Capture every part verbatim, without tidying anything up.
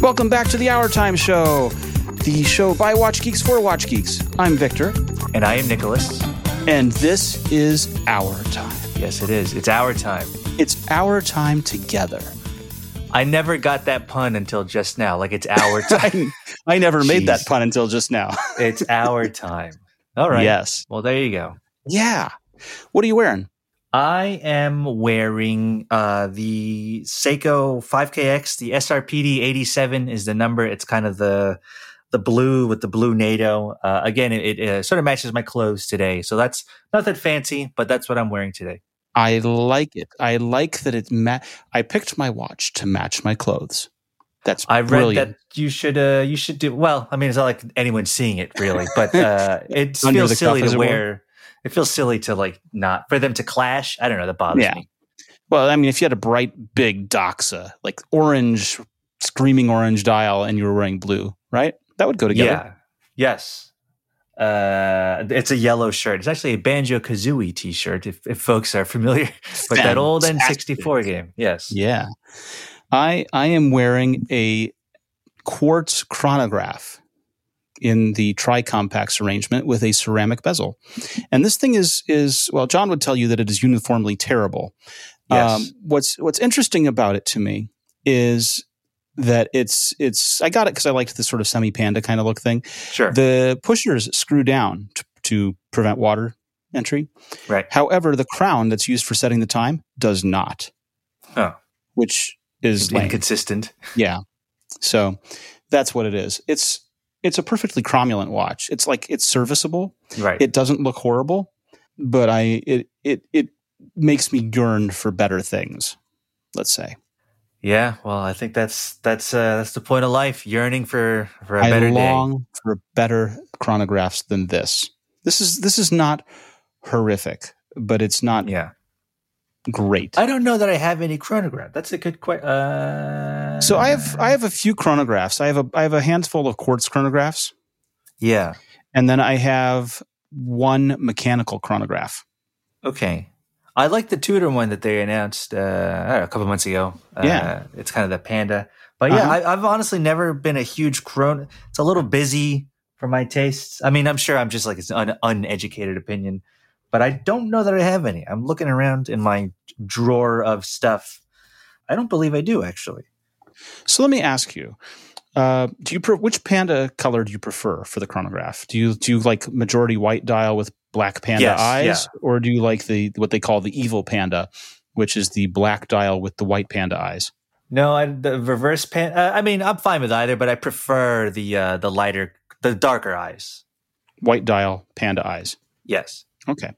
Welcome back to the Our Time Show, the show by Watch Geeks for Watch Geeks. I'm Victor. And I am Nicholas. And this is Our Time. Yes, it is. It's our time. It's our time together. I never got that pun until just now. Like, it's our time. I, I never Jeez. made that pun until just now. It's our time. All right. Yes. Well, there you go. Yeah. What are you wearing? I am wearing uh, the Seiko five K X. The S R P D eighty-seven is the number. It's kind of the the blue with the blue NATO. Uh, again, it, it uh, sort of matches my clothes today. So that's nothing fancy, but that's what I'm wearing today. I like it. I like that it ma- I picked my watch to match my clothes. That's I read brilliant. that you should uh, you should do well. I mean, it's not like anyone's seeing it really, but uh, it feels silly to wear. It feels silly to like not for them to clash. I don't know. That bothers yeah. me. Well, I mean, if you had a bright, big Doxa, like orange, screaming orange dial, and you were wearing blue, right? That would go together. Yeah. Yes. Uh, it's a yellow shirt. It's actually a Banjo-Kazooie T-shirt. If, if folks are familiar with that old N sixty-four game. Yes. Yeah. I I am wearing a quartz chronograph in the tri-compacts arrangement with a ceramic bezel. And this thing is, is well, John would tell you that it is uniformly terrible. Yes. Um, what's what's interesting about it to me is that it's, it's I got it because I liked this sort of semi-panda kind of look thing. Sure. The pushers screw down to, to prevent water entry. Right. However, the crown that's used for setting the time does not. Oh. Which is lame. Inconsistent. Yeah. So that's what it is. It's, It's a perfectly cromulent watch. It's like it's serviceable. Right. It doesn't look horrible, but I it it it makes me yearn for better things. Let's say. Yeah. Well, I think that's that's uh, that's the point of life: yearning for for a I better long day. for better chronographs than this. This is this is not horrific, but it's not yeah. great. I don't know that I have any chronograph. That's a good question. Uh, so I have I have a few chronographs. I have a I have a handful of quartz chronographs. Yeah. And then I have one mechanical chronograph. Okay. I like the Tudor one that they announced uh, I don't know, a couple months ago. Uh, yeah. It's kind of the Panda. But yeah, uh-huh. I, I've honestly never been a huge chron. It's a little busy for my tastes. I mean, I'm sure I'm just like it's an un- uneducated opinion. But I don't know that I have any. I'm looking around in my drawer of stuff. I don't believe I do, actually. So let me ask you: uh, Do you pre- which Panda color do you prefer for the chronograph? Do you do you like majority white dial with black Panda yes, eyes, yeah. or do you like the what they call the evil Panda, which is the black dial with the white Panda eyes? No, I, the reverse Panda. Uh, I mean, I'm fine with either, but I prefer the uh, the lighter, the darker eyes. White dial Panda eyes. Yes. Okay.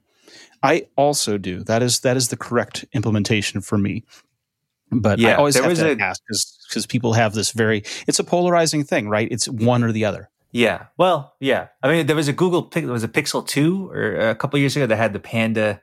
I also do. That is that is the correct implementation for me. But yeah, I always there have was to a, ask because people have this very – it's a polarizing thing, right? It's one or the other. Yeah. Well, yeah. I mean, there was a Google – there was a Pixel two or a couple years ago that had the Panda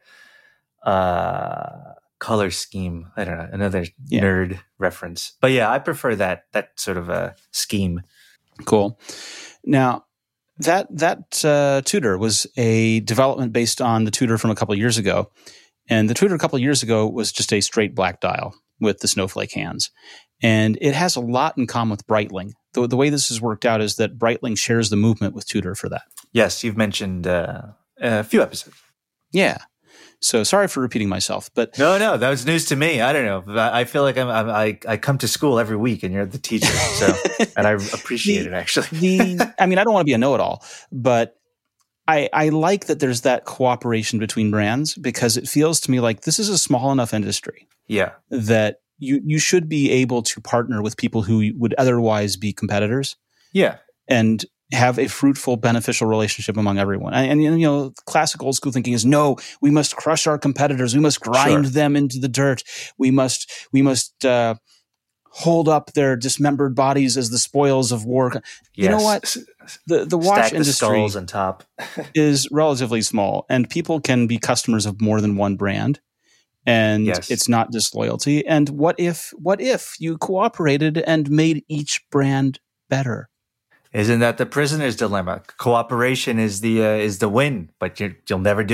uh, color scheme. I don't know, another yeah. nerd reference. But yeah, I prefer that that sort of a scheme. Cool. Now – That that uh, Tudor was a development based on the Tudor from a couple of years ago. And the Tudor a couple of years ago was just a straight black dial with the snowflake hands. And it has a lot in common with Breitling. The, the way this has worked out is that Breitling shares the movement with Tudor for that. Yes, you've mentioned uh, a few episodes. Yeah. So sorry for repeating myself, but no, no, that was news to me. I don't know. I feel like I'm, I'm I I come to school every week, and you're the teacher, so and I appreciate the, it actually. the I mean, I don't want to be a know-it-all, but I I like that there's that cooperation between brands because it feels to me like this is a small enough industry, yeah, that you you should be able to partner with people who would otherwise be competitors, yeah, and have a fruitful, beneficial relationship among everyone. And, and, you know, classic old school thinking is, no, we must crush our competitors. We must grind sure. them into the dirt. We must, we must uh, hold up their dismembered bodies as the spoils of war. Yes. You know what? The the watch Stack the industry skulls on top. is relatively small, and people can be customers of more than one brand. And yes. it's not disloyalty. And what if, what if you cooperated and made each brand better? Isn't that the prisoner's dilemma? Cooperation is the uh, is the win, but you, you'll never do it.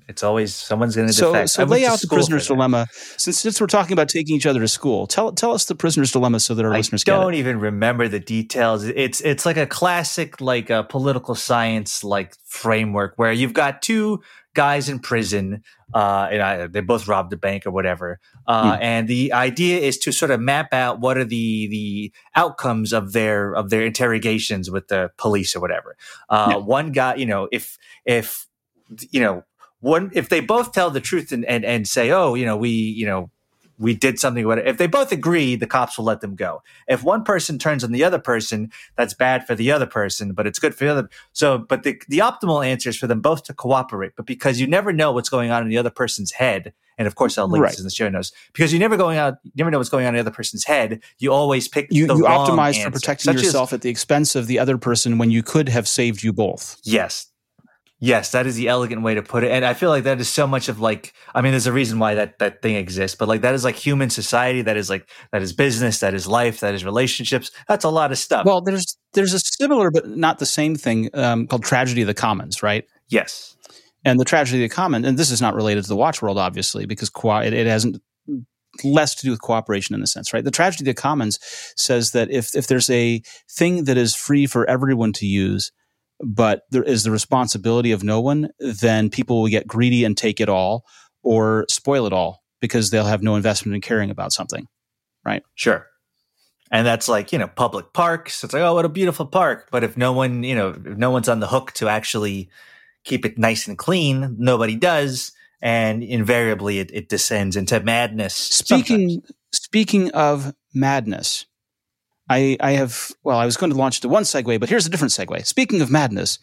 It's always someone's going to so, defect. So lay out the prisoner's dilemma. Since, since we're talking about taking each other to school, tell tell us the prisoner's dilemma so that our I listeners get it. I don't even remember the details. It's it's like a classic like a political science like framework where you've got two guys in prison, uh, and I, they both robbed a bank or whatever. Uh, mm. And the idea is to sort of map out what are the the outcomes of their of their interrogations with the police or whatever. Uh, yeah. One guy, you know, if if you know. One, if they both tell the truth and, and, and say, oh, you know, we, you know, we did something. If they both agree, the cops will let them go. If one person turns on the other person, that's bad for the other person, but it's good for the other. So, but the, the optimal answer is for them both to cooperate. But because you never know what's going on in the other person's head, and of course I'll link right. this in the show notes, because you never going out, you never know what's going on in the other person's head. You always pick you, the you wrong optimize answer, for protecting yourself as, at the expense of the other person when you could have saved you both. Yes. Yes, that is the elegant way to put it. And I feel like that is so much of like, I mean, there's a reason why that, that thing exists, but like that is like human society. That is like, that is business, that is life, that is relationships. That's a lot of stuff. Well, there's, there's a similar, but not the same thing um, called Tragedy of the Commons, right? Yes. And the Tragedy of the Commons, and this is not related to the watch world, obviously, because co- it, it hasn't less to do with cooperation in the sense, right? The Tragedy of the Commons says that if, if there's a thing that is free for everyone to use, but there is the responsibility of no one, then people will get greedy and take it all or spoil it all because they'll have no investment in caring about something, right? Sure. And that's like, you know, public parks. It's like, oh, what a beautiful park. But if no one, you know, if no one's on the hook to actually keep it nice and clean, nobody does. And invariably it, it descends into madness. Speaking, sometimes. Speaking of madness, I, I have, well, I was going to launch into one segue, but here's a different segue. Speaking of madness.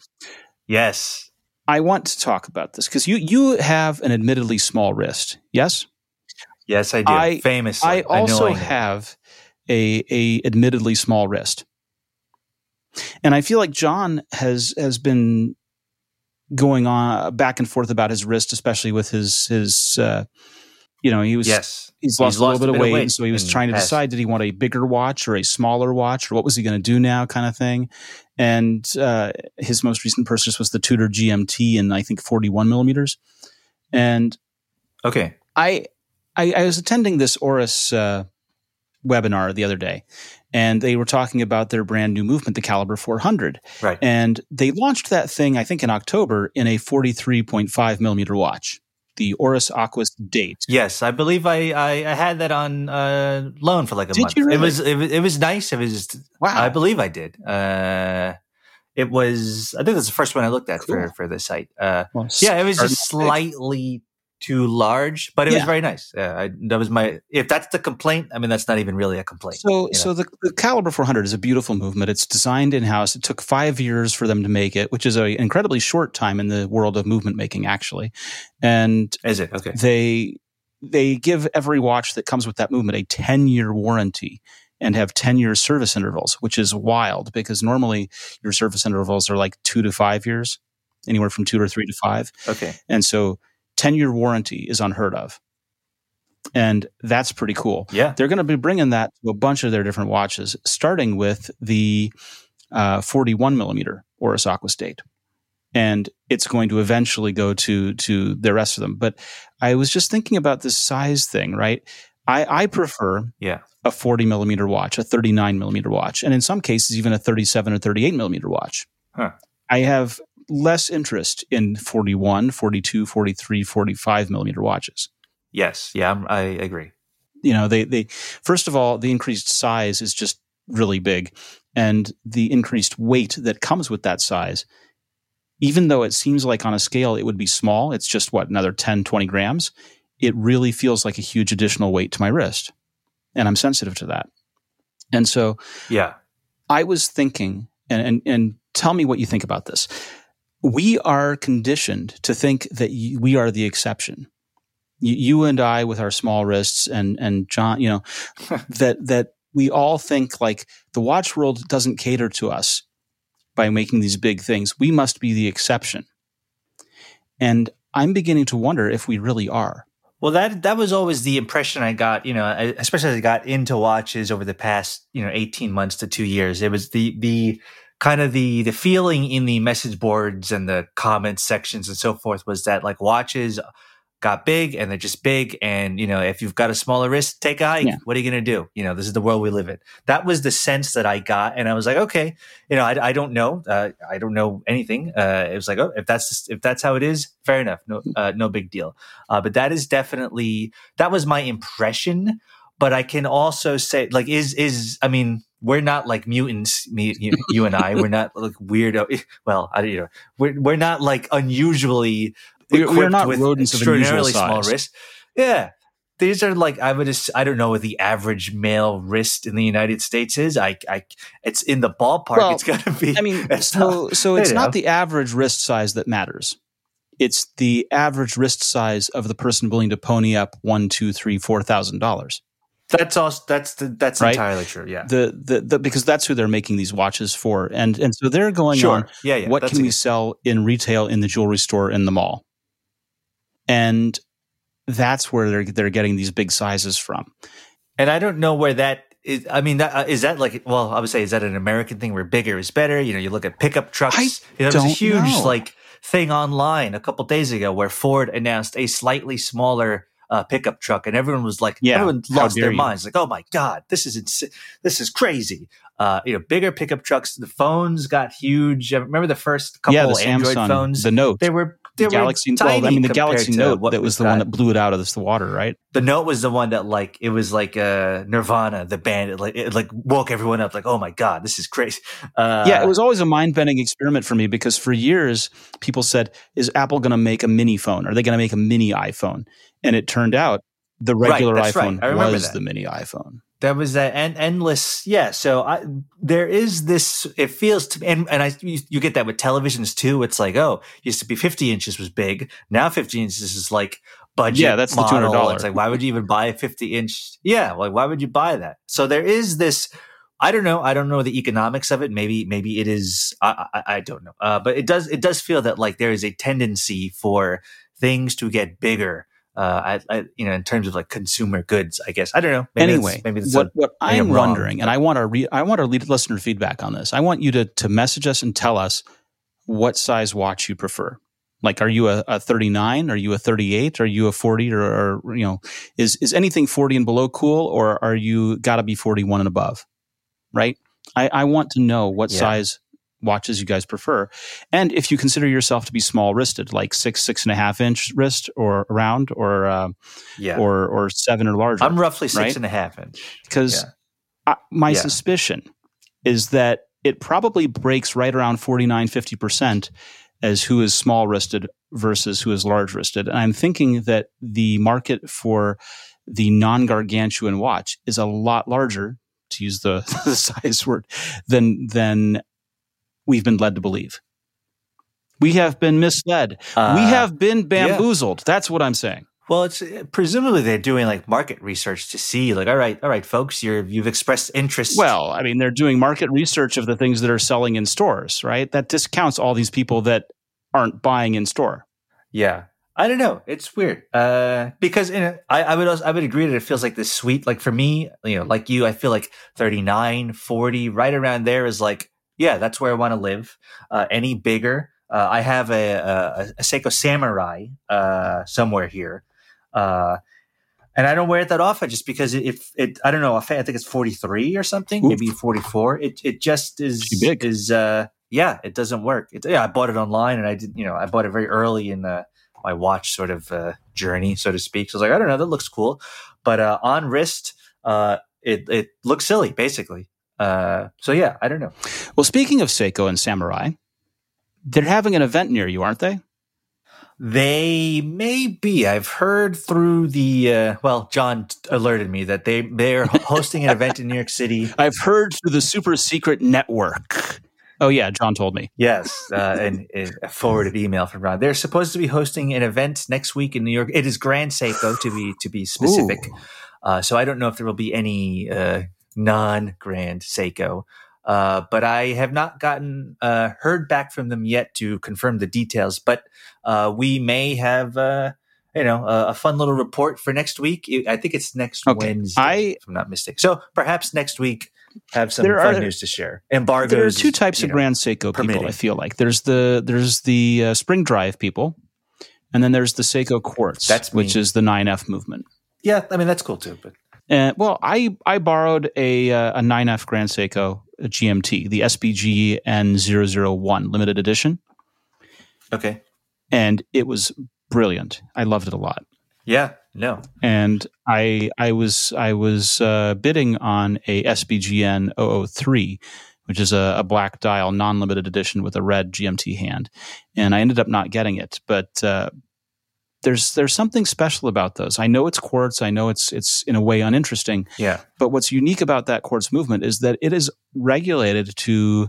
Yes. I want to talk about this because you, you have an admittedly small wrist. Yes? Yes, I do. I, Famously. I also annoyingly. have a, a admittedly small wrist. And I feel like John has, has been going on back and forth about his wrist, especially with his, his, uh, you know, he was, yes. he's lost, he's lost a little bit, bit of weight, weight and so he was trying to past. decide, did he want a bigger watch or a smaller watch, or what was he going to do now, kind of thing. And uh, his most recent purchase was the Tudor G M T in, I think, forty-one millimeters. And okay, I I, I was attending this Oris uh, webinar the other day, and they were talking about their brand new movement, the Caliber four hundred. Right. And they launched that thing, I think, in October in a forty-three point five millimeter watch. The Oris Aquis Date. Yes, I believe I, I, I had that on uh, loan for like a did month. You really? It was it was it was nice. It was wow. I believe I did. Uh, it was I think that's the first one I looked at cool. for for this site. Uh, well, yeah, it was just slightly too large, but it yeah. was very nice. Yeah, I, that was my. If that's the complaint, I mean, that's not even really a complaint. So, you know? so the, the Caliber four hundred is a beautiful movement. It's designed in house. It took five years for them to make it, which is an incredibly short time in the world of movement making, actually. And is it okay? They they give every watch that comes with that movement a ten year warranty and have ten year service intervals, which is wild because normally your service intervals are like two to five years, anywhere from two or three to five. Okay, and so. ten year warranty is unheard of. And that's pretty cool. Yeah. They're going to be bringing that to a bunch of their different watches, starting with the uh, forty-one millimeter Oris Aquis Date. And it's going to eventually go to to the rest of them. But I was just thinking about this size thing, right? I, I prefer yeah. a forty millimeter watch, a thirty-nine millimeter watch, and in some cases, even a thirty-seven or thirty-eight millimeter watch. Huh. I have less interest in forty-one, forty-two, forty-three, forty-five millimeter watches. Yes. Yeah, I'm, I agree. You know, they, they, first of all, the increased size is just really big. And the increased weight that comes with that size, even though it seems like on a scale it would be small, it's just what, another ten, twenty grams. It really feels like a huge additional weight to my wrist. And I'm sensitive to that. And so yeah, I was thinking, and, and, and tell me what you think about this. We are conditioned to think that y- we are the exception. Y- you and I, with our small wrists, and and John, you know, that that we all think like the watch world doesn't cater to us by making these big things. We must be the exception. And I'm beginning to wonder if we really are. Well, that that was always the impression I got, you know, especially as I got into watches over the past, you know, eighteen months to two years. It was the the kind of the the feeling in the message boards and the comments sections and so forth was that like watches got big and they're just big, and you know, if you've got a smaller wrist, take a hike. Yeah. What are you going to do? You know, this is the world we live in. That was the sense that I got, and I was like, okay, you know, I, I don't know, uh, I don't know anything. Uh, it was like, oh, if that's if that's how it is, fair enough, no, uh, no big deal. Uh, but that is definitely that was my impression. But I can also say, like, is is I mean, we're not like mutants, me, you, you and I. We're not like weirdo. Well, I don't you know, we're we're not like unusually. We, we are not with rodents of unusual size. Small wrist. Yeah, these are like I would. Just, I don't know what the average male wrist in the United States is. I, I it's in the ballpark. Well, it's got to be. I mean, so not, so it's you not know. the average wrist size that matters. It's the average wrist size of the person willing to pony up one, two, three, four thousand dollars. That's also that's the, that's right? entirely true. Yeah, the, the the because that's who they're making these watches for, and and so they're going sure. on. Yeah, yeah. What that's can a, we sell in retail in the jewelry store in the mall? And that's where they're they're getting these big sizes from. And I don't know where that is. I mean, that, uh, is that like? Well, I would say, is that an American thing where bigger is better? You know, you look at pickup trucks. I you know, don't there's a huge know. like thing online a couple days ago where Ford announced a slightly smaller uh, pickup truck, and everyone was like, yeah, everyone lost their you. minds, like, oh my god, this is ins- this is crazy. Uh, you know, bigger pickup trucks. The phones got huge. Remember the first couple yeah, the Android Samsung, phones? The Note, they were. The Galaxy, well, I mean, the Galaxy Note that was the that. one that blew it out of the water, right? The Note was the one that, like, it was like uh, Nirvana, the band. It, like, it like woke everyone up, like, oh my god, this is crazy. Uh, yeah, it was always a mind-bending experiment for me because for years people said, "Is Apple going to make a mini phone? Are they going to make a mini iPhone?" And it turned out the regular right, iPhone right. was that. the mini iPhone. There was that en- endless, yeah. So I, there is this. It feels to me, and, and I you, you get that with televisions too. It's like, oh, used to be fifty inches was big. Now fifty inches is like budget. Yeah, that's model. the two hundred dollars. It's like, why would you even buy a fifty inch? Yeah, like why would you buy that? So there is this. I don't know. I don't know the economics of it. Maybe maybe it is. I I, I don't know. Uh, but it does it does feel that like there is a tendency for things to get bigger. Uh, I, I, you know, in terms of like consumer goods, I guess I don't know. Maybe anyway, it's, maybe it's what a, what maybe I'm, I'm wondering, and I want our re- I want our lead listener feedback on this. I want you to to message us and tell us what size watch you prefer. Like, are you a, a thirty-nine? Are you a thirty-eight? Are you a forty? Or, or you know, is is anything forty and below cool, or are you got to be forty-one and above? Right. I, I want to know what yeah. size watches you guys prefer, and if you consider yourself to be small wristed, like six six and a half inch wrist or around, or uh, yeah, or or seven or larger. I'm roughly six right? and a half inch because yeah. my yeah. suspicion is that it probably breaks right around forty-nine, fifty percent as who is small wristed versus who is large wristed, and I'm thinking that the market for the non gargantuan watch is a lot larger, to use the, the size word, than than we've been led to believe. We have been misled. Uh, we have been bamboozled. Yeah. That's what I'm saying. Well, it's presumably they're doing like market research to see, like, all right, all right, folks, you're you've expressed interest. Well, I mean, they're doing market research of the things that are selling in stores, right? That discounts all these people that aren't buying in store. Yeah. I don't know. It's weird uh, because in a, I, I would also, I would agree that it feels like this sweet. Like for me, you know, like you, I feel like thirty-nine, forty, right around there is like, yeah, that's where I want to live. Uh, any bigger, uh, I have a, a, a Seiko Samurai uh, somewhere here, uh, and I don't wear it that often just because it, it, it I don't know. I think it's forty-three or something, Oof. maybe forty-four. It it just is big. is uh, yeah, it doesn't work. It, yeah, I bought it online and I did, you know, I bought it very early in the. my watch sort of uh, journey, so to speak. So I was like, I don't know, that looks cool. But uh, on wrist, uh, it, it looks silly, basically. Uh, so yeah, I don't know. Well, speaking of Seiko and Samurai, they're having an event near you, aren't they? They may be. I've heard through the, uh, well, John alerted me that they, they're hosting an event in New York City. I've heard through the super secret network. Oh, yeah, John told me. Yes, uh, and, and a forwarded email from Ron. They're supposed to be hosting an event next week in New York. It is Grand Seiko, to be to be specific. Uh, so I don't know if there will be any uh, non-Grand Seiko. Uh, but I have not gotten uh, heard back from them yet to confirm the details. But uh, we may have, uh, you know, a, a fun little report for next week. I think it's next okay. Wednesday, I, if I'm not mistaken. So perhaps next week have some There fun are- news to share. Embargoes. There are two types you of know, Grand Seiko permitting. people, I feel like. There's the there's the uh, Spring Drive people, and then there's the Seiko Quartz, That's me. which is the nine F movement. Yeah, I mean that's cool too. But And well, I I borrowed a uh, a nine F Grand Seiko a G M T, the S B G N zero zero one limited edition, okay, and it was brilliant. I loved it a lot. yeah, no, And I I was I was uh, bidding on a S B G N zero zero three, which is a, a black dial non-limited edition with a red G M T hand, and I ended up not getting it. But uh, there's there's something special about those. I know it's quartz. I know it's it's in a way uninteresting. yeah, But what's unique about that quartz movement is that it is regulated to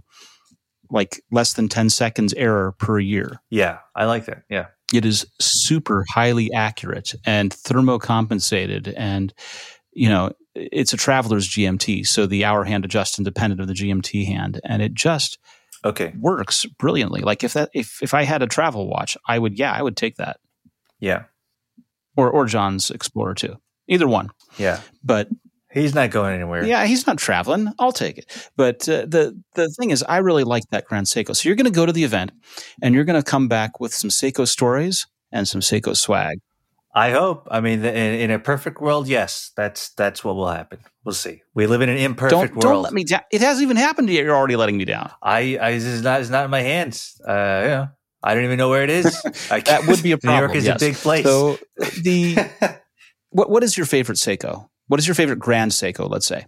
like less than ten seconds error per year. yeah, I like that. Yeah, It is super highly accurate and thermocompensated, and you know it's a traveler's G M T, so the hour hand adjusts independent of the G M T hand, and it just okay, works brilliantly. Like if that if if I had a travel watch, I would yeah I would take that, yeah, or or John's Explorer two, either one. yeah. But He's not going anywhere. yeah, he's not traveling. I'll take it. But uh, the the thing is, I really like that Grand Seiko. So you're going to go to the event, and you're going to come back with some Seiko stories and some Seiko swag. I hope. I mean, in, in a perfect world, yes, that's that's what will happen. We'll see. We live in an imperfect Don't world. don't let me down. It hasn't even happened yet. You're already letting me down. I, I this is not it's not in my hands. Uh, yeah, I don't even know where it is. I, That would be a problem. New York is yes. a big place. So the what what is your favorite Seiko? What is your favorite Grand Seiko? Let's say.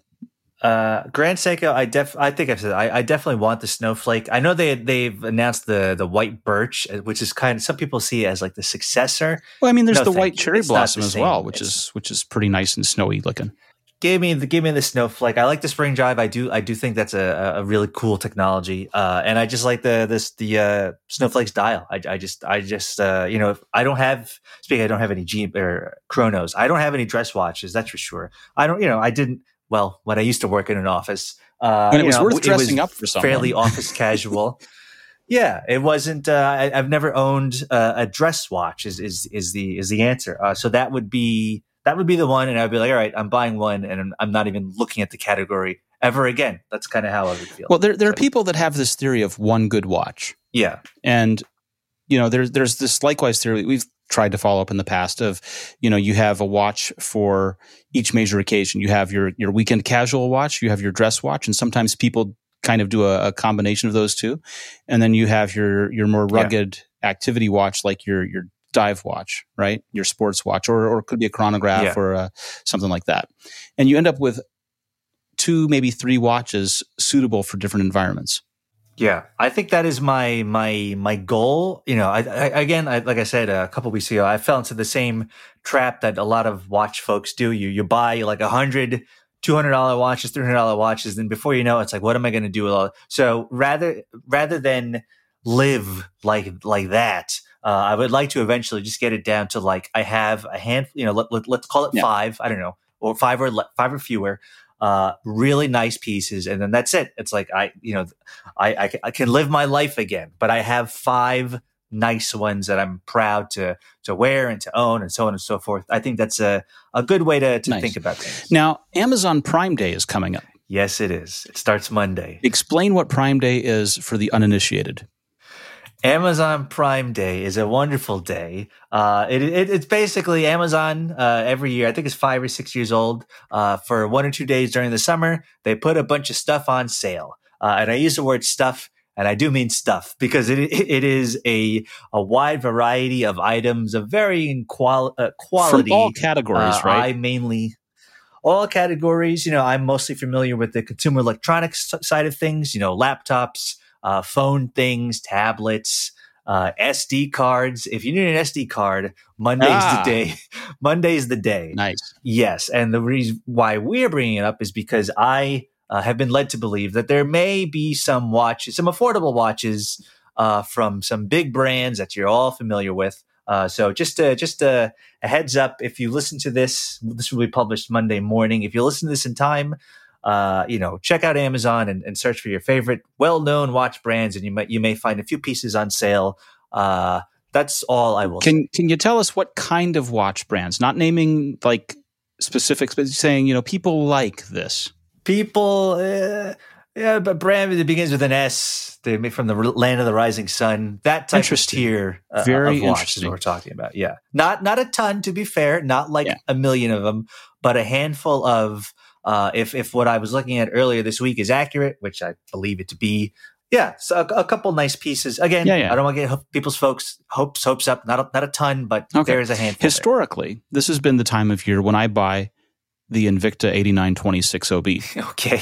Uh, Grand Seiko, I def, I think I've said I, I definitely want the Snowflake. I know they they've announced the the White Birch, which is kind of some people see it as like the successor. Well, I mean, there's No, the thank White you. Cherry It's not Blossom the as same. well, which It's- is which is pretty nice and snowy looking. Give me the give me the Snowflake. I like the Spring Drive. I do I do think that's a, a really cool technology. Uh, and I just like the this the uh, Snowflake's dial. I, I just I just uh, you know if I don't have speaking I don't have any G or Chronos. I don't have any dress watches. That's for sure. I don't you know I didn't well when I used to work in an office. Uh, When it you was know, worth dressing up for someone. fairly office casual. Yeah, it wasn't. Uh, I, I've never owned uh, a dress watch. Is is is the is the answer? Uh, so that would be that would be the one, and I'd be like, all right, I'm buying one, and I'm, I'm not even looking at the category ever again. That's kind of how I would feel. Well, there there are So, people that have this theory of one good watch. yeah, And, you know, there's there's this likewise theory we've tried to follow up in the past of, you know, you have a watch for each major occasion. You have your your weekend casual watch, you have your dress watch, and sometimes people kind of do a, a combination of those two. And then you have your your more rugged activity watch, like your your dive watch, right? Your sports watch, or or it could be a chronograph Yeah. or uh something like that. And you end up with two, maybe three watches suitable for different environments. yeah. I think that is my my my goal. You know, I, I again, I, like I said a couple weeks ago, I fell into the same trap that a lot of watch folks do. You you buy like a hundred. two hundred dollars watches, three hundred dollars watches, then before you know it, it's like, what am I going to do with all? So rather rather than live like like that, uh, I would like to eventually just get it down to like I have a handful. You know, let, let, let's call it Yeah. five. I don't know, or five or le- five or fewer. Uh, really nice pieces, and then that's it. It's like I, you know, I, I, I can live my life again, but I have five nice ones that I'm proud to to wear and to own, and so on and so forth. I think that's a a good way to, to Nice. think about things. Now, Amazon Prime Day is coming up. Yes, it is. It starts Monday. Explain what Prime Day is for the uninitiated. Amazon Prime Day is a wonderful day. Uh, it, it, it's basically Amazon uh, every year. I think it's five or six years old. Uh, for one or two days during the summer, they put a bunch of stuff on sale. Uh, and I use the word stuff, and I do mean stuff because it it is a a wide variety of items of varying qual- uh, quality. From all categories, Uh, right? I mainly all categories. You know, I'm mostly familiar with the consumer electronics side of things. You know, laptops, uh, phone things, tablets, uh, S D cards. If you need an S D card, Monday's Ah. the day. Monday's the day. Nice. Yes, and the reason why we're bringing it up is because I uh, have been led to believe that there may be some watches, some affordable watches uh, from some big brands that you're all familiar with. Uh, so just a, just a, a heads up, if you listen to this, this will be published Monday morning. If you listen to this in time, uh, you know, check out Amazon and, and search for your favorite well-known watch brands, and you might you may find a few pieces on sale. Uh, that's all I will say. Can Can you tell us what kind of watch brands? Not naming like specifics, but saying, you know, people like this. people, uh, yeah, but brand that begins with an S. They make from the land of the rising sun. That type of tier uh, Very of watch is what we're talking about. Yeah, not not a ton, to be fair, not like yeah. a million of them, but a handful of. Uh, if if what I was looking at earlier this week is accurate, which I believe it to be, yeah, so a, a couple nice pieces. Again, yeah, yeah. I don't want to get people's folks hopes hopes up. Not a, not a ton, but okay. there is a handful. Historically, there. This has been the time of year when I buy the Invicta eighty-nine twenty-six O B. Okay.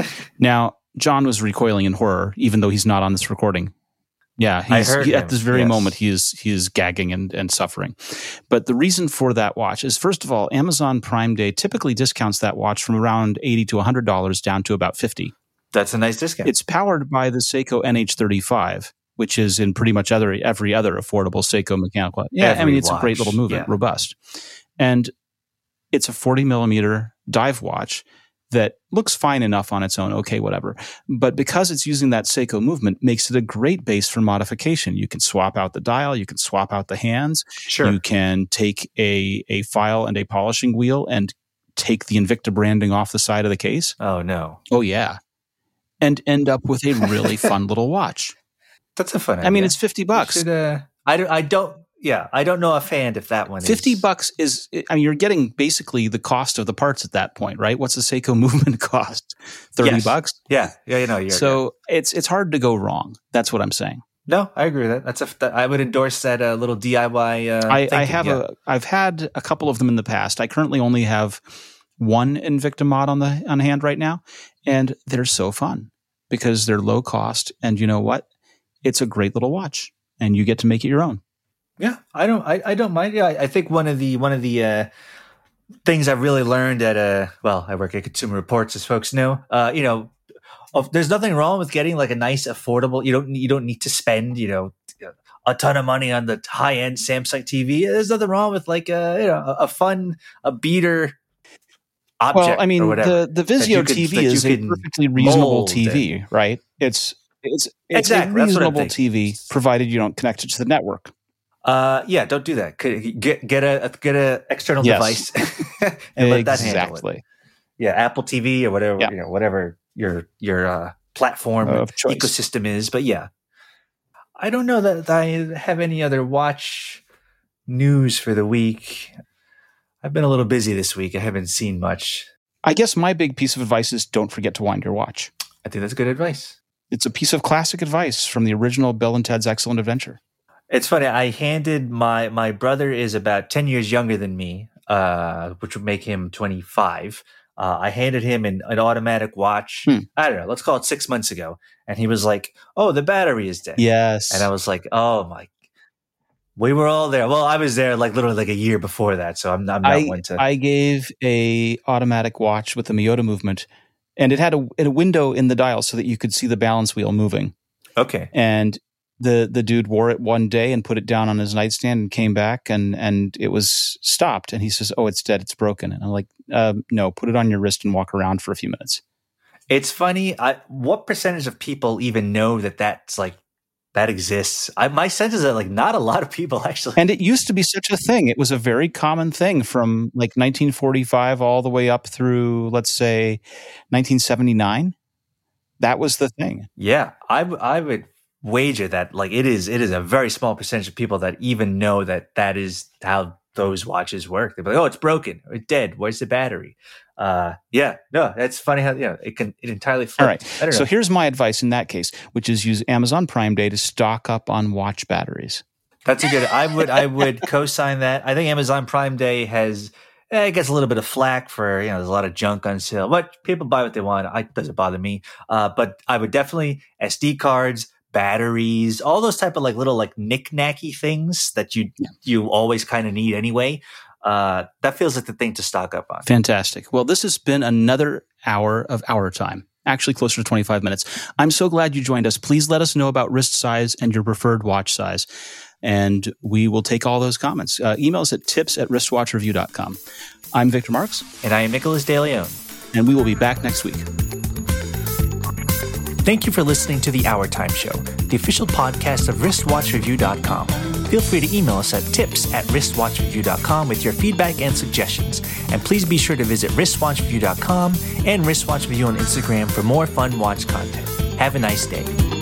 Now, John was recoiling in horror, even though he's not on this recording. Yeah, he's, I heard he, him. At this very yes. moment, he is he is gagging and, and suffering. But the reason for that watch is, first of all, Amazon Prime Day typically discounts that watch from around eighty to one hundred dollars down to about fifty dollars. That's a nice discount. It's powered by the Seiko N H thirty-five, which is in pretty much other every other affordable Seiko mechanical. Yeah, every I mean, it's watch. a great little movement, yeah. robust. And it's a forty millimeter dive watch that looks fine enough on its own, okay, whatever. But because it's using that Seiko movement, makes it a great base for modification. You can swap out the dial, you can swap out the hands, sure. you can take a, a file and a polishing wheel and take the Invicta branding off the side of the case. Oh, no. Oh, yeah. And end up with a really fun little watch. That's a fun idea. I mean, it's fifty bucks. Should, uh, I, don't, I don't, yeah, I don't know offhand if that one is. fifty bucks is, I mean, you're getting basically the cost of the parts at that point, right? What's the Seiko movement cost? thirty yes. bucks? Yeah, yeah, you know. You're, so yeah. it's it's hard to go wrong. That's what I'm saying. No, I agree with that. That's a, that, I would endorse that uh, little D I Y. Uh, I, thinking, I have yeah. a, I've had a couple of them in the past. I currently only have one Invicta mod on the on hand right now, and they're so fun because they're low cost, and you know what? It's a great little watch, and you get to make it your own. Yeah, I don't, I, I don't mind. Yeah, I, I think one of the one of the uh, things I've really learned at uh, well, I work at Consumer Reports, as folks know. Uh, you know, of, there's nothing wrong with getting like a nice, affordable. You don't, you don't need to spend, you know, a ton of money on the high end Samsung T V. There's nothing wrong with like a, you know, a, a fun, a beater object. Well, I mean, or whatever, the the Vizio could, T V is a perfectly reasonable T V, and, right? It's it's it's exactly, a reasonable T V, provided you don't connect it to the network. Uh, yeah, don't do that. Get get a get a external yes. device and let that handle exactly. it. Yeah, Apple T V or whatever yeah. you know, whatever your your uh, platform of ecosystem is. But yeah, I don't know that I have any other watch news for the week. I've been a little busy this week. I haven't seen much. I guess my big piece of advice is don't forget to wind your watch. I think that's good advice. It's a piece of classic advice from the original Bill and Ted's Excellent Adventure. It's funny. I handed my my brother is about ten years younger than me, uh, which would make him twenty-five. Uh, I handed him an, an automatic watch. Hmm. I don't know. Let's call it six months ago, and he was like, "Oh, the battery is dead." Yes, and I was like, "Oh my." We were all there. Well, I was there like literally like a year before that, so I'm, I'm not I, one to. I gave a automatic watch with the Miyota movement, and it had a, a window in the dial so that you could see the balance wheel moving. Okay, and the the dude wore it one day and put it down on his nightstand and came back and and it was stopped. And he says, "Oh, it's dead. It's broken." And I'm like, uh, "No, put it on your wrist and walk around for a few minutes." It's funny. I, what percentage of people even know that that's like. That exists. I, my sense is that like not a lot of people actually. And it used to be such a thing. It was a very common thing from like nineteen forty-five all the way up through, let's say, nineteen seventy-nine. That was the thing. Yeah, I, I would wager that like it is. It is a very small percentage of people that even know that that is how those watches work. They're like, "Oh, it's broken. Or it's dead. Where's the battery?" Uh, yeah, no, that's funny how, you know, it can, it entirely flip. All right. I don't know. So here's my advice in that case, which is use Amazon Prime Day to stock up on watch batteries. That's a good, I would, I would co-sign that. I think Amazon Prime Day has, eh, it gets a little bit of flack for, you know, there's a lot of junk on sale, but people buy what they want. It doesn't bother me. Uh, but I would definitely S D cards, batteries, all those type of like little like knick-knacky things that you, yeah. you always kind of need anyway. Uh, that feels like the thing to stock up on. Fantastic. Well, this has been another hour of our time, actually closer to twenty-five minutes. I'm so glad you joined us. Please let us know about wrist size and your preferred watch size, and we will take all those comments. Uh, email us at tips at wristwatch review dot com. I'm Victor Marks. And I am Nicholas De Leon. And we will be back next week. Thank you for listening to the Hour Time Show, the official podcast of wristwatch review dot com. Feel free to email us at tips at wristwatch review dot com with your feedback and suggestions. And please be sure to visit wristwatch review dot com and wristwatch review on Instagram for more fun watch content. Have a nice day.